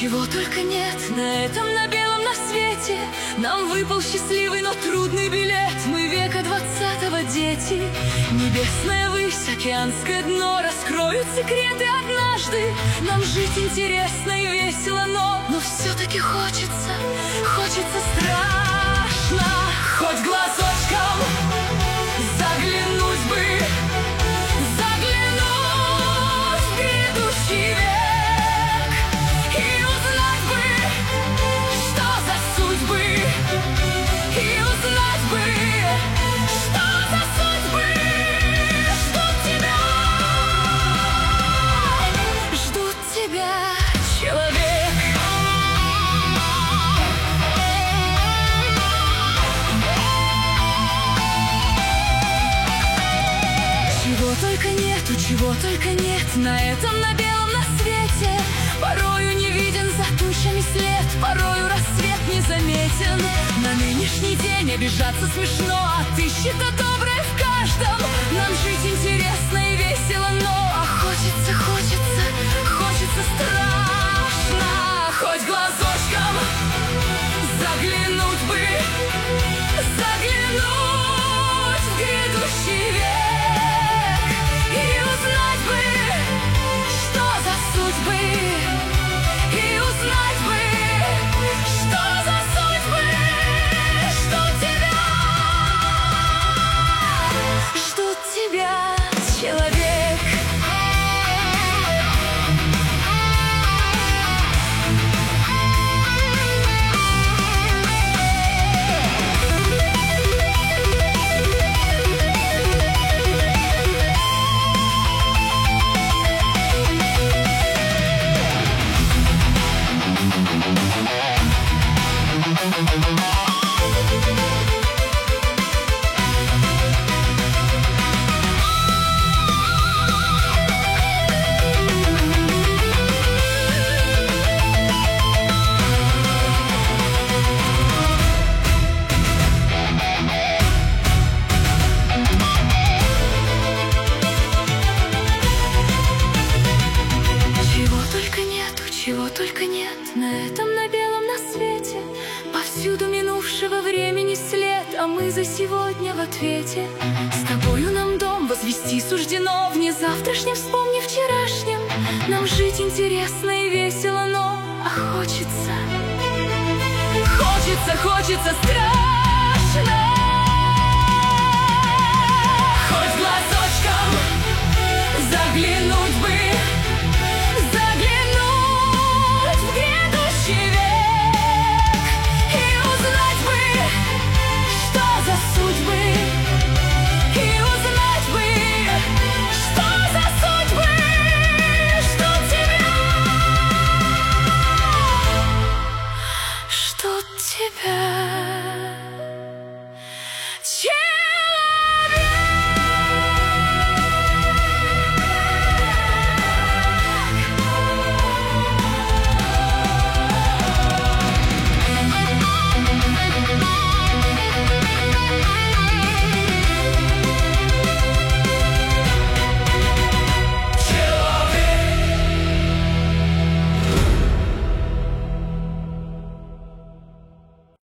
Чего только нет на этом, на белом, на свете. Нам выпал счастливый, но трудный билет. Мы века 20-го дети. Небесная высь, океанское дно раскроют секреты однажды. Нам жить интересно и весело, но все-таки хочется страшно. Хоть глазочком заглянуть бы, заглянуть в грядущий век и узнать бы, что за судьбы, и узнать бы, что за судьбы ждут тебя, человек. Чего только нет на этом, на белом, на свете. Порою не виден за тучами след, порою рассвет незаметен. На нынешний день обижаться смешно, отыщет-то доброе в каждом. Нам жить интересно и весело, но хочется страшно. Хоть глазочком заглянуть бы, заглянуть в грядущий век. Чего только нет на этом, на белом, на свете. Повсюду минувшего времени след, а мы за сегодня в ответе. С тобою нам дом возвести суждено, вне завтрашнем вспомни вчерашнем. Нам жить интересно и весело, но хочется страшно.